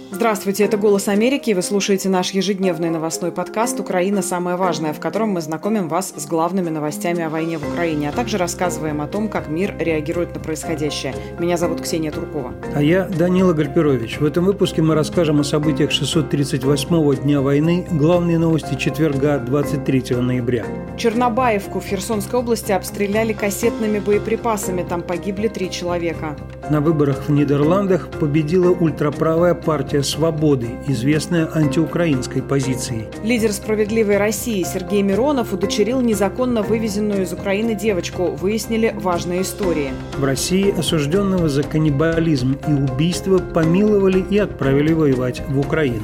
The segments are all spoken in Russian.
Здравствуйте, это «Голос Америки», и вы слушаете наш ежедневный новостной подкаст «Украина. Самое важное», в котором мы знакомим вас с главными новостями о войне в Украине, а также рассказываем о том, как мир реагирует на происходящее. Меня зовут Ксения Туркова. А я Данила Гальперович. В этом выпуске мы расскажем о событиях 638-го дня войны, главные новости четверга, 23 ноября. Чернобаевку в Херсонской области обстреляли кассетными боеприпасами, там погибли 3 человека. На выборах в Нидерландах победила ультраправая партия «Свободы», известная антиукраинской позицией. Лидер «Справедливой России» Сергей Миронов удочерил незаконно вывезенную из Украины девочку. Выяснили важные истории. В России осужденного за каннибализм и убийство помиловали и отправили воевать в Украину.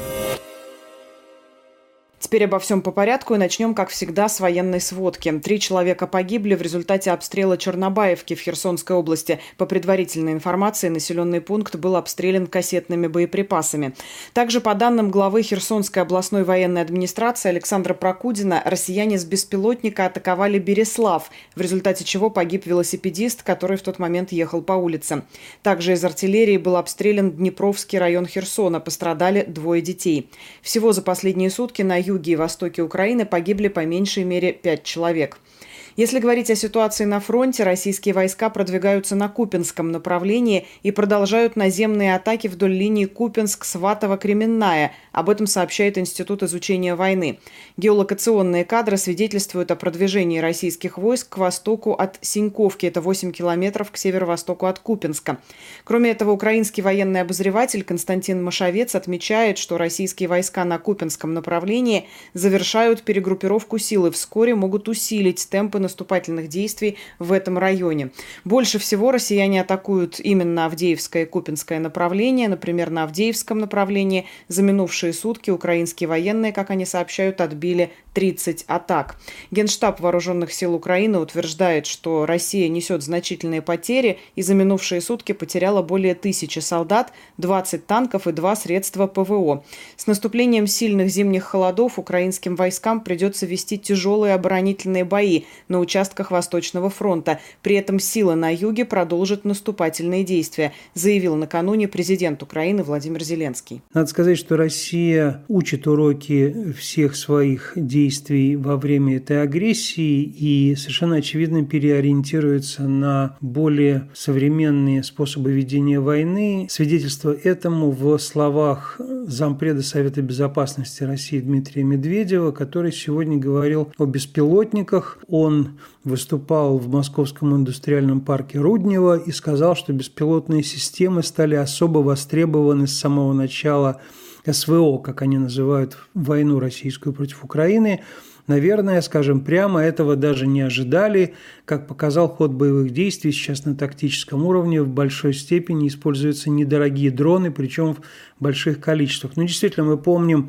Теперь обо всем по порядку и начнем, как всегда, с военной сводки. 3 человека погибли в результате обстрела Чернобаевки в Херсонской области. По предварительной информации, населенный пункт был обстрелян кассетными боеприпасами. Также, по данным главы Херсонской областной военной администрации Александра Прокудина, россияне с беспилотника атаковали Береслав, в результате чего погиб велосипедист, который в тот момент ехал по улице. Также из артиллерии был обстрелян Днепровский район Херсона. Пострадали 2 детей. Всего за последние сутки на юге и востоке Украины погибли по меньшей мере 5 человек. Если говорить о ситуации на фронте, российские войска продвигаются на Купянском направлении и продолжают наземные атаки вдоль линии Купянск-Сватово-Кременная. Об этом сообщает Институт изучения войны. Геолокационные кадры свидетельствуют о продвижении российских войск к востоку от Синьковки, это 8 километров к северо-востоку от Купянска. Кроме этого, украинский военный обозреватель Константин Машовец отмечает, что российские войска на Купянском направлении завершают перегруппировку сил и вскоре могут усилить темпы наступательных действий в этом районе. Больше всего россияне атакуют именно Авдеевское и Купянское направление. Например, на Авдеевском направлении за минувшие сутки украинские военные, как они сообщают, отбили 30 атак. Генштаб Вооруженных сил Украины утверждает, что Россия несет значительные потери и за минувшие сутки потеряла более 1000 солдат, 20 танков и 2 средства ПВО. С наступлением сильных зимних холодов украинским войскам придется вести тяжелые оборонительные бои на участках Восточного фронта. При этом силы на юге продолжат наступательные действия, заявил накануне президент Украины Владимир Зеленский. Надо сказать, что Россия учит уроки всех своих действий во время этой агрессии и совершенно очевидно переориентируется на более современные способы ведения войны. Свидетельство этому в словах зампреда Совета Безопасности России Дмитрия Медведева, который сегодня говорил о беспилотниках. Он выступал в Московском индустриальном парке Руднево и сказал, что беспилотные системы стали особо востребованы с самого начала СВО, как они называют войну российскую против Украины. Наверное, скажем прямо, этого даже не ожидали. Как показал ход боевых действий, сейчас на тактическом уровне в большой степени используются недорогие дроны, причем в больших количествах. Но действительно, мы помним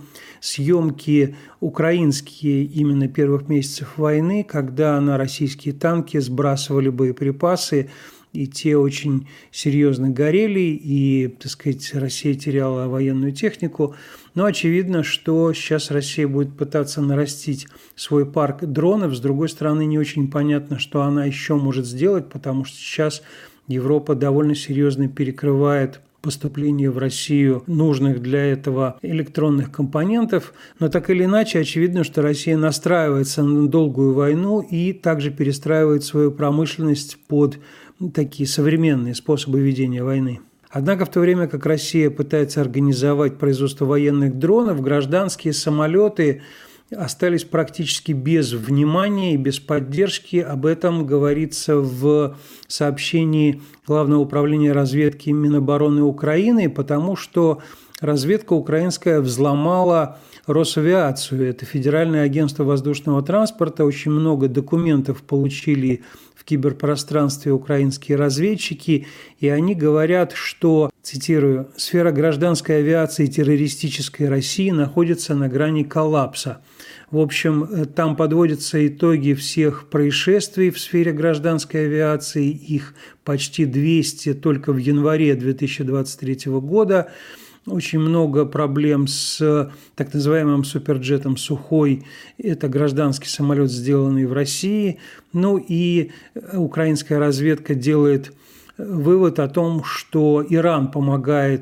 съемки украинские именно первых месяцев войны, когда на российские танки сбрасывали боеприпасы, и те очень серьезно горели, и, так сказать, Россия теряла военную технику. Но очевидно, что сейчас Россия будет пытаться нарастить свой парк дронов. С другой стороны, не очень понятно, что она еще может сделать, потому что сейчас Европа довольно серьезно перекрывает поступление в Россию нужных для этого электронных компонентов. Но так или иначе, очевидно, что Россия настраивается на долгую войну и также перестраивает свою промышленность под такие современные способы ведения войны. Однако в то время как Россия пытается организовать производство военных дронов, гражданские самолеты остались практически без внимания и без поддержки. Об этом говорится в сообщении Главного управления разведки Минобороны Украины, потому что разведка украинская взломала Росавиацию. Это Федеральное агентство воздушного транспорта. Очень много документов получили в киберпространстве украинские разведчики, и они говорят, что, цитирую, «сфера гражданской авиации террористической России находится на грани коллапса». В общем, там подводятся итоги всех происшествий в сфере гражданской авиации, их почти 200 только в январе 2023 года. Очень много проблем с так называемым суперджетом «Сухой». Это гражданский самолет, сделанный в России. Ну и украинская разведка делает вывод о том, что Иран помогает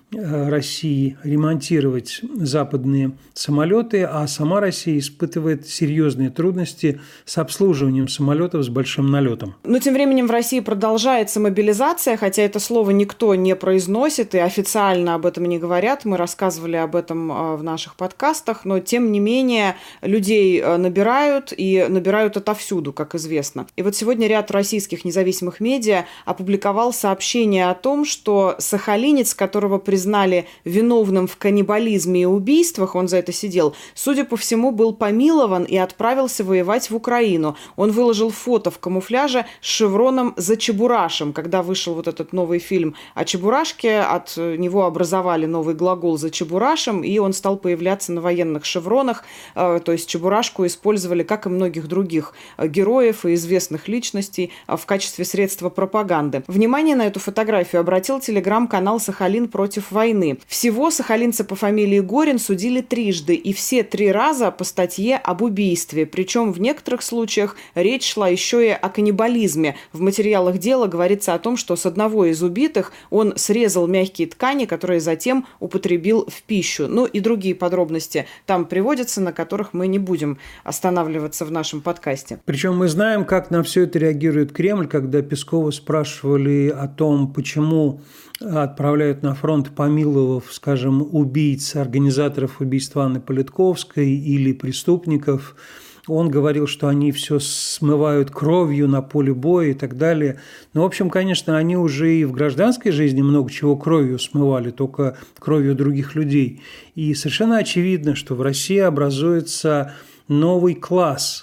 России ремонтировать западные самолеты, а сама Россия испытывает серьезные трудности с обслуживанием самолетов с большим налетом. Но тем временем в России продолжается мобилизация, хотя это слово никто не произносит и официально об этом не говорят. Мы рассказывали об этом в наших подкастах, но тем не менее людей набирают и набирают отовсюду, как известно. И вот сегодня ряд российских независимых медиа опубликовал сообщение о том, что сахалинец, которого признали виновным в каннибализме и убийствах, он за это сидел, судя по всему, был помилован и отправился воевать в Украину. Он выложил фото в камуфляже с шевроном «За Чебурашем». Когда вышел вот этот новый фильм о Чебурашке, от него образовали новый глагол «За Чебурашем», и он стал появляться на военных шевронах. То есть Чебурашку использовали, как и многих других героев и известных личностей, в качестве средства пропаганды. Внимание на эту фотографию обратил телеграм-канал «Сахалин против войны». Всего сахалинца по фамилии Горин судили трижды, и все 3 раза по статье об убийстве. Причем в некоторых случаях речь шла еще и о каннибализме. В материалах дела говорится о том, что с одного из убитых он срезал мягкие ткани, которые затем употребил в пищу. Ну и другие подробности там приводятся, на которых мы не будем останавливаться в нашем подкасте. Причем мы знаем, как на все это реагирует Кремль, когда Пескова спрашивали о том, почему отправляют на фронт, помиловав, скажем, убийц, организаторов убийства Анны Политковской или преступников. Он говорил, что они все смывают кровью на поле боя и так далее. Но, в общем, конечно, они уже и в гражданской жизни много чего кровью смывали, только кровью других людей. И совершенно очевидно, что в России образуется новый класс,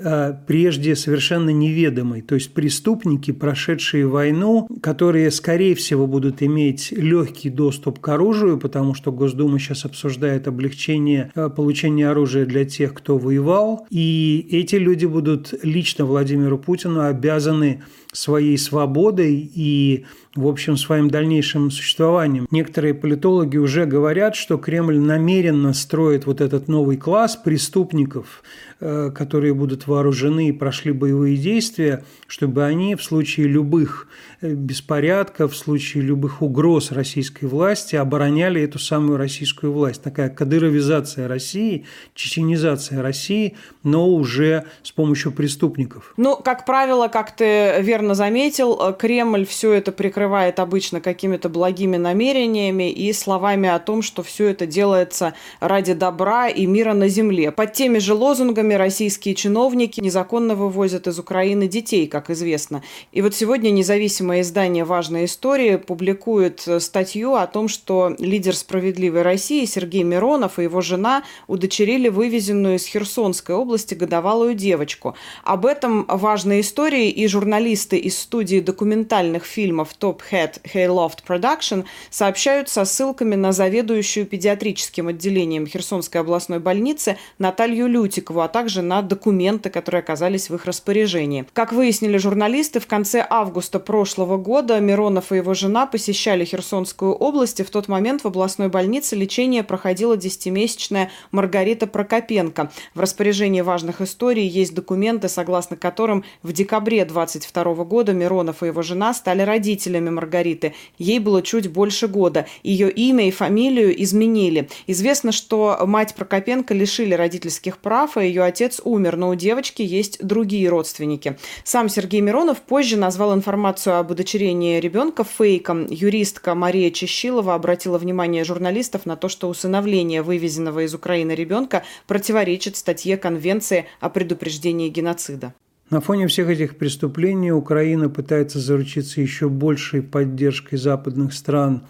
прежде совершенно неведомый. То есть преступники, прошедшие войну, которые, скорее всего, будут иметь легкий доступ к оружию, потому что Госдума сейчас обсуждает облегчение получения оружия для тех, кто воевал. И эти люди будут лично Владимиру Путину обязаны своей свободой и, в общем, своим дальнейшим существованием. Некоторые политологи уже говорят, что Кремль намеренно строит вот этот новый класс преступников, которые будут вооружены и прошли боевые действия, чтобы они в случае любых беспорядков, в случае любых угроз российской власти обороняли эту самую российскую власть. Такая кадыровизация России, чеченизация России, но уже с помощью преступников. Ну, как правило, как ты верно заметил, Кремль все это прикрывает обычно какими-то благими намерениями и словами о том, что все это делается ради добра и мира на земле. Под теми же лозунгами российские чиновники незаконно вывозят из Украины детей, как известно. И вот сегодня независимое издание «Важная история» публикует статью о том, что лидер «Справедливой России» Сергей Миронов и его жена удочерили вывезенную из Херсонской области годовалую девочку. Об этом «Важной истории» и журналисты из студии документальных фильмов Top Hat Hayloft Production сообщают со ссылками на заведующую педиатрическим отделением Херсонской областной больницы Наталью Лютикову, а также на документы, которые оказались в их распоряжении. Как выяснили журналисты, в конце августа прошлого года Миронов и его жена посещали Херсонскую область, и в тот момент в областной больнице лечение проходила 10-месячная Маргарита Прокопенко. В распоряжении «Важных историй» есть документы, согласно которым в декабре 2022 года Миронов и его жена стали родителями Маргариты. Ей было чуть больше года. Ее имя и фамилию изменили. Известно, что мать Прокопенко лишили родительских прав, а ее отец умер, но у девочки есть другие родственники. Сам Сергей Миронов позже назвал информацию об удочерении ребенка фейком. Юристка Мария Чищилова обратила внимание журналистов на то, что усыновление вывезенного из Украины ребенка противоречит статье Конвенции о предупреждении геноцида. На фоне всех этих преступлений Украина пытается заручиться еще большей поддержкой западных стран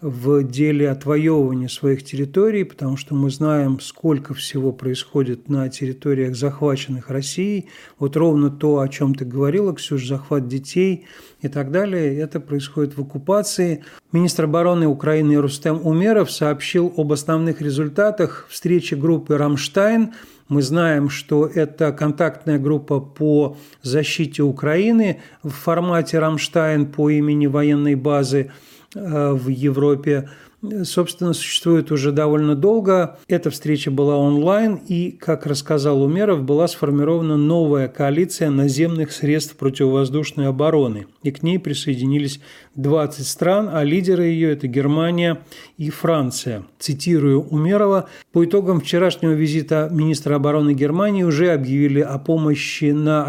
в деле отвоевывания своих территорий, потому что мы знаем, сколько всего происходит на территориях, захваченных Россией. Вот ровно то, о чем ты говорила, Ксюш, захват детей и так далее, это происходит в оккупации. Министр обороны Украины Рустем Умеров сообщил об основных результатах встречи группы «Рамштайн». Мы знаем, что это контактная группа по защите Украины в формате «Рамштайн» по имени военной базы в Европе. Собственно, существует уже довольно долго. Эта встреча была онлайн, и, как рассказал Умеров, была сформирована новая коалиция наземных средств противовоздушной обороны. И к ней присоединились 20 стран, а лидеры ее – это Германия и Франция. Цитирую Умерова: «По итогам вчерашнего визита министра обороны Германии уже объявили о помощи на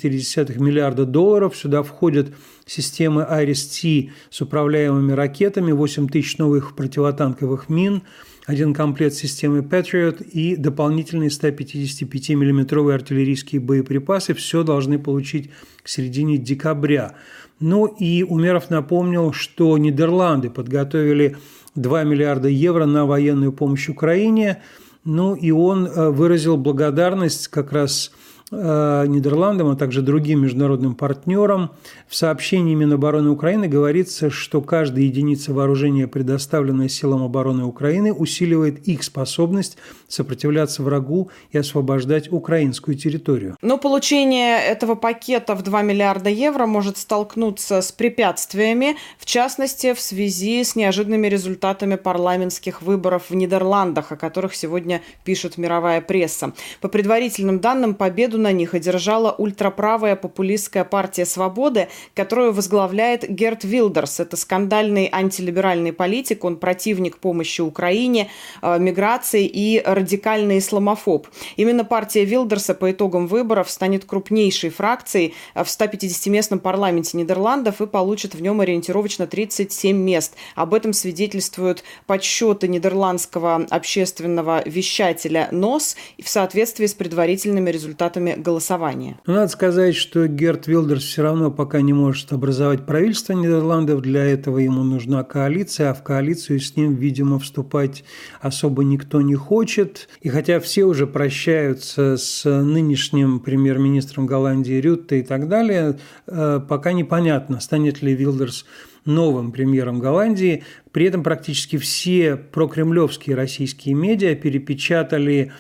1,4 миллиарда долларов. Сюда входят системы Iris-T с управляемыми ракетами, 8 тысяч новых противотанковых мин, 1 комплект системы Patriot и дополнительные 155-миллиметровые артиллерийские боеприпасы. Все должны получить к середине декабря». Ну и Умеров напомнил, что Нидерланды подготовили 2 миллиарда евро на военную помощь Украине. Ну и он выразил благодарность как раз Нидерландам, а также другим международным партнерам. В сообщении Минобороны Украины говорится, что каждая единица вооружения, предоставленная силам обороны Украины, усиливает их способность сопротивляться врагу и освобождать украинскую территорию. Но получение этого пакета в 2 миллиарда евро может столкнуться с препятствиями, в частности, в связи с неожиданными результатами парламентских выборов в Нидерландах, о которых сегодня пишет мировая пресса. По предварительным данным, победу на них одержала ультраправая популистская партия «Свободы», которую возглавляет Герт Вилдерс. Это скандальный антилиберальный политик, он противник помощи Украине, миграции и радикальный исламофоб. Именно партия Вилдерса по итогам выборов станет крупнейшей фракцией в 150-местном парламенте Нидерландов и получит в нем ориентировочно 37 мест. Об этом свидетельствуют подсчеты нидерландского общественного вещателя НОС в соответствии с предварительными результатами голосования. Но надо сказать, что Герт Вилдерс все равно пока не может образовать правительство Нидерландов. Для этого ему нужна коалиция, а в коалицию с ним, видимо, вступать особо никто не хочет. И хотя все уже прощаются с нынешним премьер-министром Голландии Рютте и так далее, пока непонятно, станет ли Вилдерс новым премьером Голландии. При этом практически все прокремлевские российские медиа перепечатали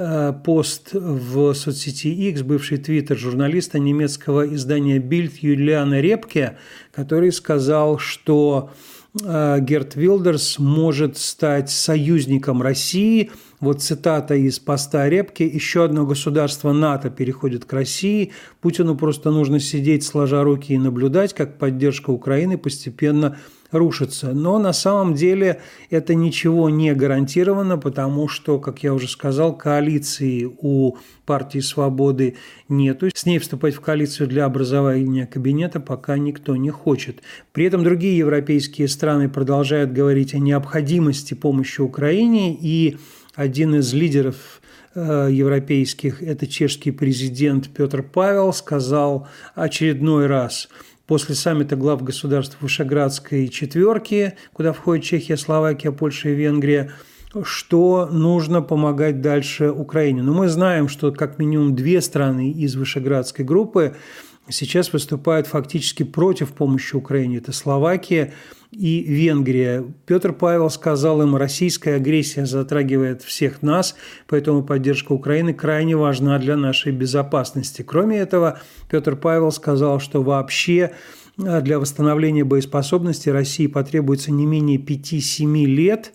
пост в соцсети X, бывший твиттер журналиста немецкого издания Bild Юлиана Репке, который сказал, что Герт Вилдерс может стать союзником России. Вот цитата из поста Репке: «Еще одно государство НАТО переходит к России. Путину просто нужно сидеть сложа руки и наблюдать, как поддержка Украины постепенно рушится». Но на самом деле это ничего не гарантировано, потому что, как я уже сказал, коалиции у партии «Свободы» нету. С ней вступать в коалицию для образования кабинета пока никто не хочет. При этом другие европейские страны продолжают говорить о необходимости помощи Украине, и один из лидеров европейских, это чешский президент Петр Павел, сказал очередной раз после саммита глав государств Вышеградской четверки, куда входят Чехия, Словакия, Польша и Венгрия, что нужно помогать дальше Украине. Но мы знаем, что как минимум 2 страны из Вышеградской группы сейчас выступают фактически против помощи Украине. Это Словакия и Венгрия. Петр Павел сказал им: российская агрессия затрагивает всех нас, поэтому поддержка Украины крайне важна для нашей безопасности. Кроме этого, Петр Павел сказал, что вообще для восстановления боеспособности России потребуется не менее 5-7 лет.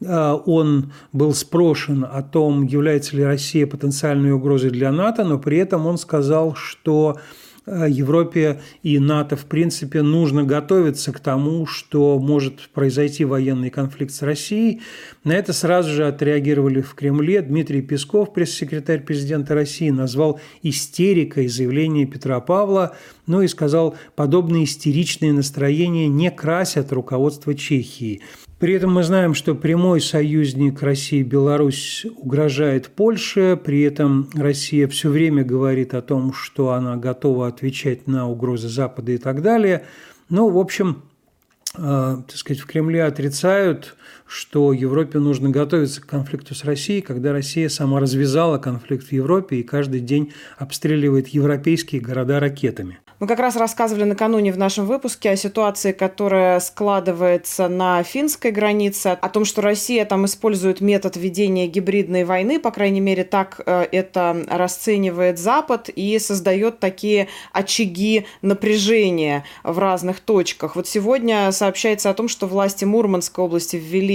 Он был спрошен о том, является ли Россия потенциальной угрозой для НАТО, но при этом он сказал, что Европе и НАТО, в принципе, нужно готовиться к тому, что может произойти военный конфликт с Россией. На это сразу же отреагировали в Кремле. Дмитрий Песков, пресс-секретарь президента России, назвал истерикой заявление Петра Павла, и сказал: подобные истеричные настроения не красят руководство Чехии. При этом мы знаем, что прямой союзник России, Беларусь, угрожает Польше. При этом Россия все время говорит о том, что она готова отвечать на угрозы Запада и так далее. В общем, в Кремле отрицают, что Европе нужно готовиться к конфликту с Россией, когда Россия сама развязала конфликт в Европе и каждый день обстреливает европейские города ракетами. Мы как раз рассказывали накануне в нашем выпуске о ситуации, которая складывается на финской границе, о том, что Россия там использует метод ведения гибридной войны, по крайней мере, так это расценивает Запад, и создает такие очаги напряжения в разных точках. Вот сегодня сообщается о том, что власти Мурманской области ввели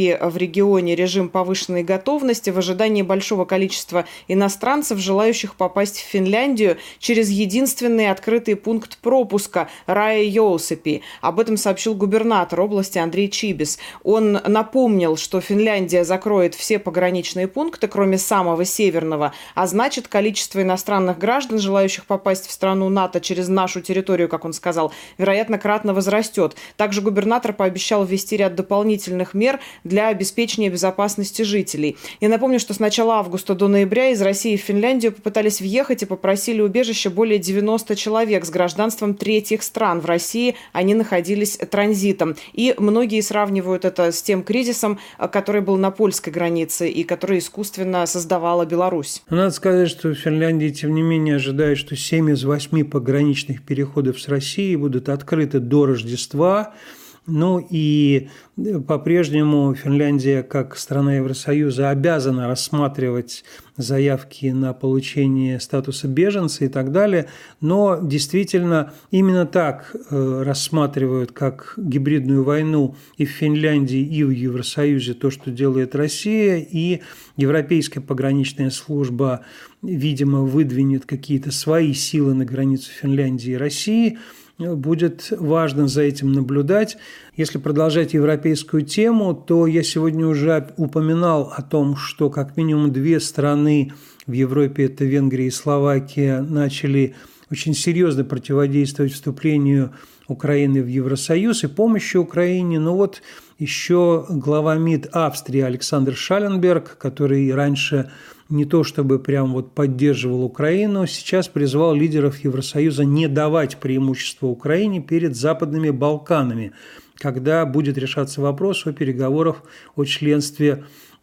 ввести в регионе режим повышенной готовности в ожидании большого количества иностранцев, желающих попасть в Финляндию через единственный открытый пункт пропуска Раja-Jooseppi. Об этом сообщил губернатор области Андрей Чибис. Он напомнил, что Финляндия закроет все пограничные пункты, кроме самого северного, а значит, количество иностранных граждан, желающих попасть в страну НАТО через нашу территорию, как он сказал, вероятно, кратно возрастет. Также губернатор пообещал ввести ряд дополнительных мер для обеспечения безопасности жителей. Я напомню, что с начала августа до ноября из России в Финляндию попытались въехать и попросили убежище более 90 человек с гражданством третьих стран. В России они находились транзитом. И многие сравнивают это с тем кризисом, который был на польской границе и который искусственно создавала Беларусь. Надо сказать, что в Финляндии, тем не менее, ожидают, что 7 из 8 пограничных переходов с Россией будут открыты до Рождества. Ну и по-прежнему Финляндия, как страна Евросоюза, обязана рассматривать заявки на получение статуса беженца и так далее. Но действительно именно так рассматривают, как гибридную войну и в Финляндии, и в Евросоюзе то, что делает Россия. И Европейская пограничная служба, видимо, выдвинет какие-то свои силы на границу Финляндии и России. Будет важно за этим наблюдать. Если продолжать европейскую тему, то я сегодня уже упоминал о том, что как минимум 2 страны в Европе, это Венгрия и Словакия, начали очень серьезно противодействовать вступлению Украины в Евросоюз и помощи Украине. Но вот еще глава МИД Австрии Александр Шалленберг, который раньше не то чтобы прям вот поддерживал Украину, сейчас призвал лидеров Евросоюза не давать преимущества Украине перед Западными Балканами, когда будет решаться вопрос о переговорах о членстве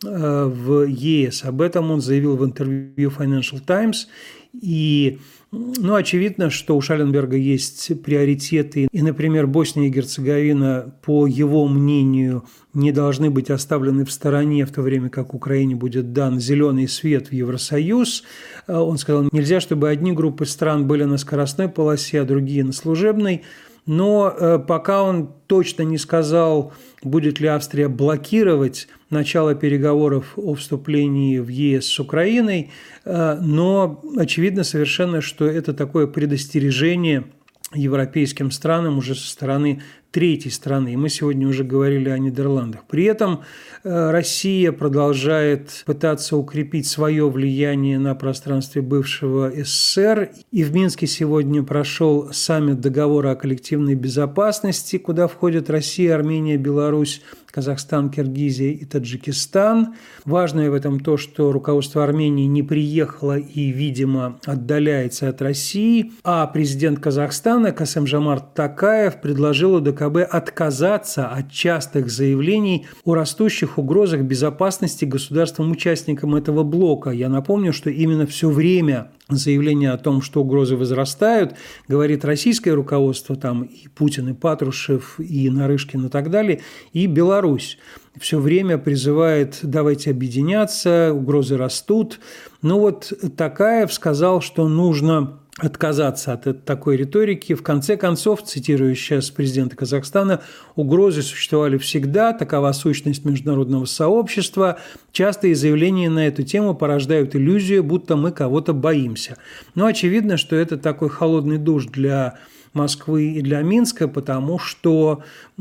в ЕС. Об этом он заявил в интервью Financial Times. И очевидно, что у Шалленберга есть приоритеты. И, например, Босния и Герцеговина, по его мнению, не должны быть оставлены в стороне, в то время как Украине будет дан зеленый свет в Евросоюз. Он сказал, нельзя, чтобы одни группы стран были на скоростной полосе, а другие на служебной. Но пока он точно не сказал, будет ли Австрия блокировать начало переговоров о вступлении в ЕС с Украиной, но очевидно совершенно, что это такое предостережение европейским странам уже со стороны третьей страны. И мы сегодня уже говорили о Нидерландах. При этом Россия продолжает пытаться укрепить свое влияние на пространстве бывшего СССР. И в Минске сегодня прошел саммит договора о коллективной безопасности, куда входят Россия, Армения, Беларусь, Казахстан, Киргизия и Таджикистан. Важное в этом то, что руководство Армении не приехало и, видимо, отдаляется от России, а президент Казахстана Касым-Жомарт Токаев предложил ОДКБ отказаться от частых заявлений о растущих угрозах безопасности государствам-участникам этого блока. Я напомню, что именно все время заявление о том, что угрозы возрастают, говорит российское руководство, там и Путин, и Патрушев, и Нарышкин и так далее, и Беларусь. Все время призывает давайте объединяться, угрозы растут. Но вот Токаев сказал, что нужно отказаться от такой риторики. В конце концов, цитирую сейчас президента Казахстана, угрозы существовали всегда, такова сущность международного сообщества. Частые заявления на эту тему порождают иллюзию, будто мы кого-то боимся. Но очевидно, что это такой холодный душ для Москвы и для Минска, потому что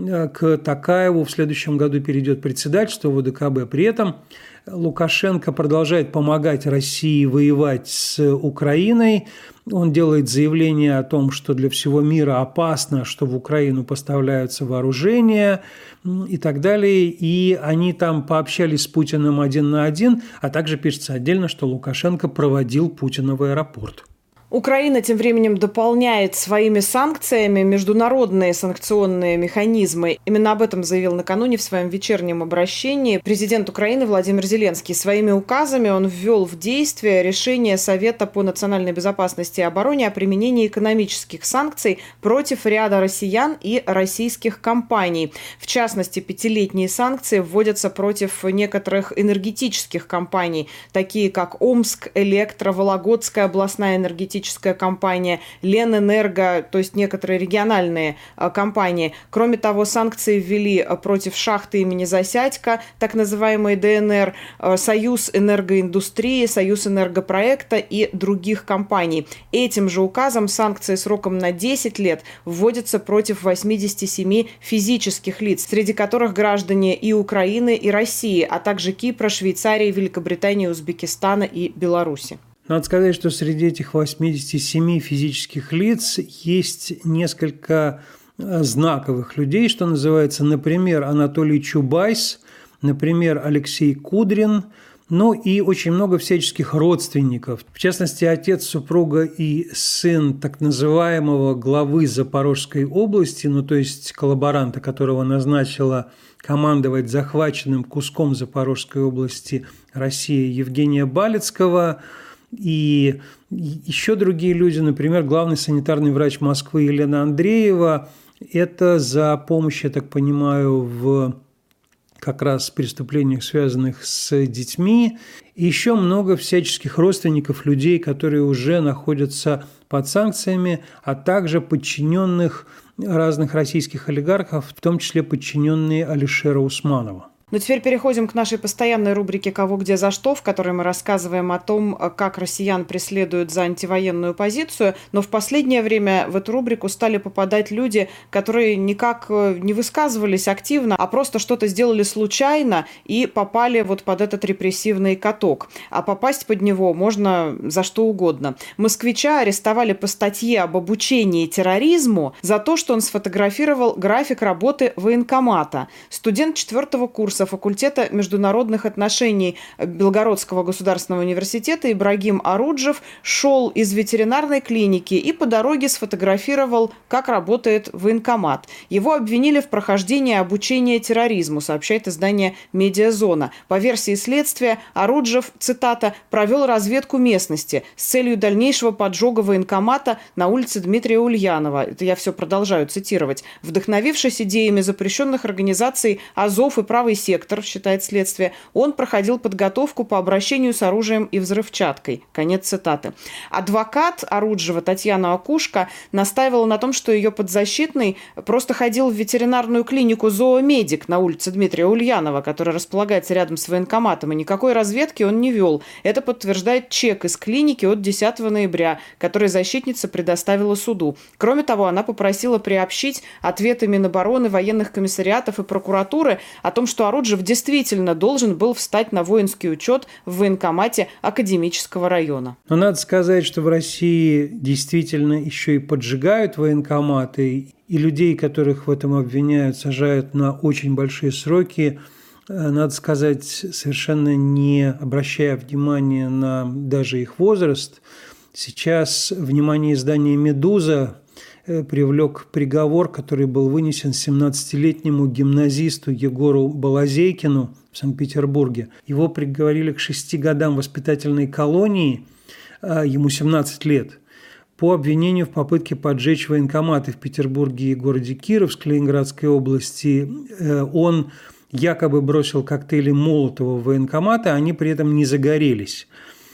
к Токаеву в следующем году перейдет председательство в ОДКБ. При этом Лукашенко продолжает помогать России воевать с Украиной. Он делает заявление о том, что для всего мира опасно, что в Украину поставляются вооружения и так далее. И они там пообщались с Путиным 1 на 1, а также пишется отдельно, что Лукашенко проводил Путина в аэропорт. Украина тем временем дополняет своими санкциями международные санкционные механизмы. Именно об этом заявил накануне в своем вечернем обращении президент Украины Владимир Зеленский. Своими указами он ввел в действие решение Совета по национальной безопасности и обороне о применении экономических санкций против ряда россиян и российских компаний. В частности, 5-летние санкции вводятся против некоторых энергетических компаний, такие как Омск, Электро, Вологодская областная энергетическая энергетическая компания, Ленэнерго, то есть некоторые региональные компании. Кроме того, санкции ввели против шахты имени Засядько, так называемой ДНР, Союз энергоиндустрии, Союз энергопроекта и других компаний. Этим же указом санкции сроком на 10 лет вводятся против 87 физических лиц, среди которых граждане и Украины, и России, а также Кипра, Швейцарии, Великобритании, Узбекистана и Беларуси. Надо сказать, что среди этих 87 физических лиц есть несколько знаковых людей, что называется, например, Анатолий Чубайс, например, Алексей Кудрин, ну и очень много всяческих родственников. В частности, отец супруга и сын так называемого главы Запорожской области, ну то есть коллаборанта, которого назначила командовать захваченным куском Запорожской области Россия, Евгения Балицкого, и еще другие люди, например, главный санитарный врач Москвы Елена Андреева. Это за помощь, я так понимаю, в как раз преступлениях, связанных с детьми. И еще много всяческих родственников людей, которые уже находятся под санкциями, а также подчиненных разных российских олигархов, в том числе подчиненные Алишера Усманова. Но теперь переходим к нашей постоянной рубрике «Кого, где, за что», в которой мы рассказываем о том, как россиян преследуют за антивоенную позицию. Но в последнее время в эту рубрику стали попадать люди, которые никак не высказывались активно, а просто что-то сделали случайно и попали вот под этот репрессивный каток. А попасть под него можно за что угодно. Москвича арестовали по статье об обучении терроризму за то, что он сфотографировал график работы военкомата. Студент 4-го курса факультета международных отношений Белгородского государственного университета Ибрагим Аруджев шел из ветеринарной клиники и по дороге сфотографировал, как работает военкомат. Его обвинили в прохождении обучения терроризму, сообщает издание «Медиазона». По версии следствия, Аруджев, цитата, провел разведку местности с целью дальнейшего поджога военкомата на улице Дмитрия Ульянова. Это я все продолжаю цитировать. Вдохновившись идеями запрещенных организаций «Азов» и «Правый сектор», считает следствие, он проходил подготовку по обращению с оружием и взрывчаткой. Конец цитаты. Адвокат Аруджева Татьяна Акушка настаивала на том, что ее подзащитный просто ходил в ветеринарную клинику «Зоомедик» на улице Дмитрия Ульянова, которая располагается рядом с военкоматом, и никакой разведки он не вел. Это подтверждает чек из клиники от 10 ноября, который защитница предоставила суду. Кроме того, она попросила приобщить ответы Минобороны, военных комиссариатов и прокуратуры о том, что Аруджев действительно должен был встать на воинский учет в военкомате Академического района. Но надо сказать, что в России действительно еще и поджигают военкоматы, и людей, которых в этом обвиняют, сажают на очень большие сроки, надо сказать, совершенно не обращая внимания на даже их возраст. Сейчас внимание издания «Медуза» привлек приговор, который был вынесен 17-летнему гимназисту Егору Балазейкину в Санкт-Петербурге. Его приговорили к 6 годам воспитательной колонии, ему 17 лет, по обвинению в попытке поджечь военкоматы в Петербурге и городе Кировск Ленинградской области. Он якобы бросил коктейли Молотова в военкоматы, а они при этом не загорелись.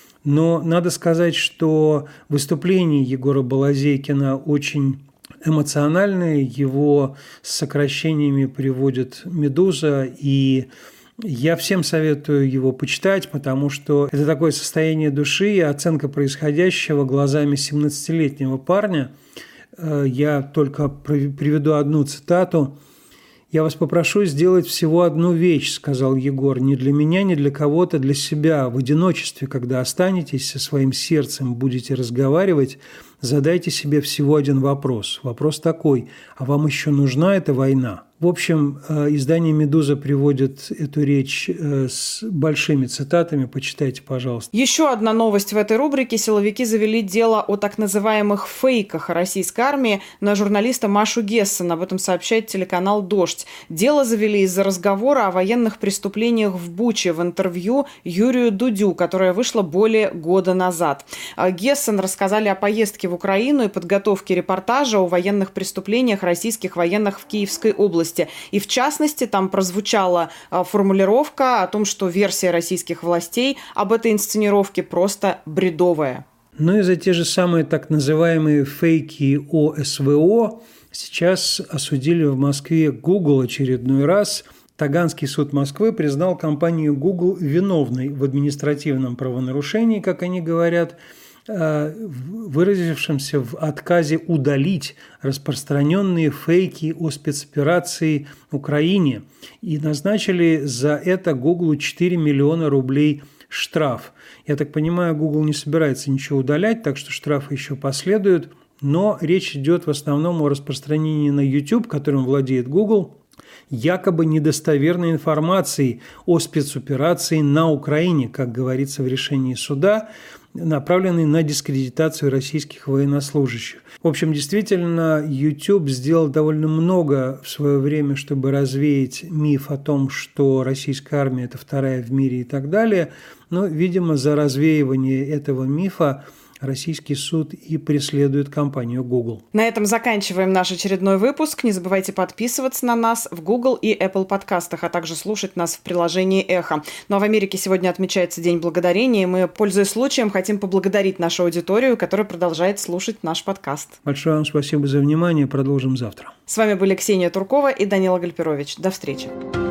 Но надо сказать, что выступление Егора Балазейкина очень эмоциональное, его с сокращениями приводит «Медуза», и я всем советую его почитать, потому что это такое состояние души и оценка происходящего глазами 17-летнего парня. Я только приведу одну цитату. «Я вас попрошу сделать всего одну вещь, – сказал Егор, – не для меня, не для кого-то, для себя. В одиночестве, когда останетесь со своим сердцем, будете разговаривать, задайте себе всего один вопрос. Вопрос такой: а вам еще нужна эта война?» В общем, издание «Медуза» приводит эту речь с большими цитатами. Почитайте, пожалуйста. Еще одна новость в этой рубрике. Силовики завели дело о так называемых фейках российской армии на журналиста Машу Гессен. Об этом сообщает телеканал «Дождь». Дело завели из-за разговора о военных преступлениях в Буче в интервью Юрию Дудю, которое вышло более года назад. Гессен рассказали о поездке в Украину и подготовке репортажа о военных преступлениях российских военных в Киевской области. И в частности, там прозвучала формулировка о том, что версия российских властей об этой инсценировке просто бредовая. Ну и за те же самые так называемые фейки о СВО сейчас осудили в Москве Google очередной раз. Таганский суд Москвы признал компанию Google виновной в административном правонарушении, как они говорят, выразившемся в отказе удалить распространенные фейки о спецоперации в Украине, и назначили за это Google 4 миллиона рублей штраф. Я так понимаю, Google не собирается ничего удалять, так что штрафы еще последуют, но речь идет в основном о распространении на YouTube, которым владеет Google, якобы недостоверной информации о спецоперации на Украине, как говорится в решении суда, направленной на дискредитацию российских военнослужащих. В общем, действительно, YouTube сделал довольно много в свое время, чтобы развеять миф о том, что российская армия – это вторая в мире и так далее. Но, видимо, за развеивание этого мифа российский суд и преследует компанию Google. На этом заканчиваем наш очередной выпуск. Не забывайте подписываться на нас в Google и Apple подкастах, а также слушать нас в приложении «Эхо». Ну а в Америке сегодня отмечается День благодарения, и мы, пользуясь случаем, хотим поблагодарить нашу аудиторию, которая продолжает слушать наш подкаст. Большое вам спасибо за внимание. Продолжим завтра. С вами были Ксения Туркова и Данила Гальперович. До встречи.